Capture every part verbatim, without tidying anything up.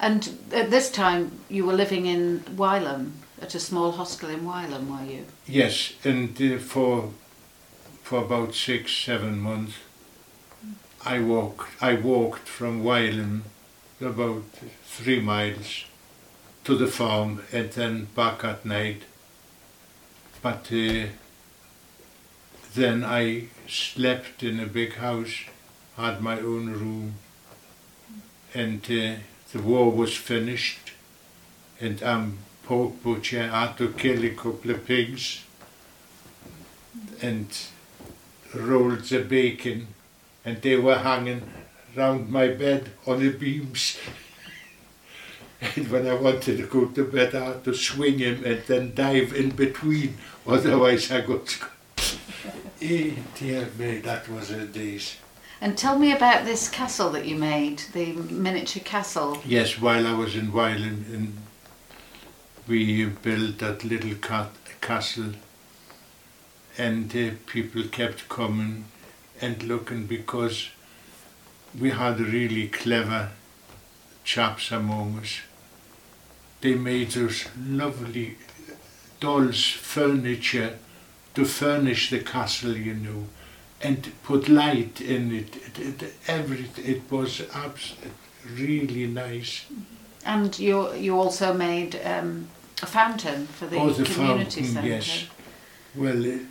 And at this time you were living in Wylam, at a small hostel in Wylam, were you? Yes, and uh, for for about six, seven months I walked I walked from Wylam about three miles to the farm and then back at night. But uh, then I slept in a big house, had my own room, and uh, the war was finished, and I'm pork butcher. I had to kill a couple of pigs and rolled the bacon, and they were hanging round my bed on the beams. And when I wanted to go to bed, I had to swing him and then dive in between, otherwise I got... Eh, dear me, that was a days. And tell me about this castle that you made, the miniature castle. Yes, while I was in Wylam, and we built that little ca castle, and uh, people kept coming and looking, because we had really clever chaps among us. They made those lovely dolls, furniture, to furnish the castle, you know, and put light in it. It, it, everything. It was absolutely really nice. And you you also made um, a fountain for the, oh, the community fountain, centre. Yes. Well, uh,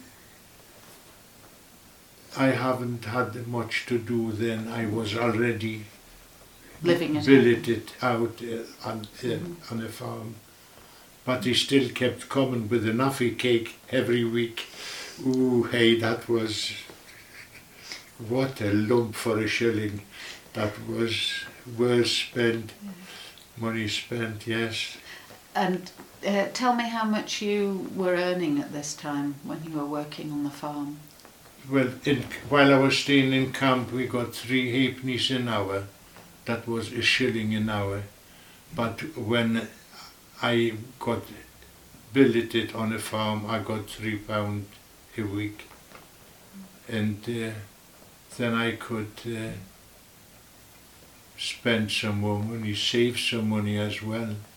I haven't had much to do then. I was already living at billeted out uh, on, uh, mm. on a farm. But he still kept coming with a nuffy cake every week. Ooh, hey, that was... What a lump for a shilling. That was well spent, yeah. Money spent, yes. And uh, tell me how much you were earning at this time when you were working on the farm. Well, in, while I was staying in camp, we got three halfpennies an hour. That was a shilling an hour. But when I got billeted on a farm, I got three pound a week. And uh, then I could uh, spend some more money, save some money as well.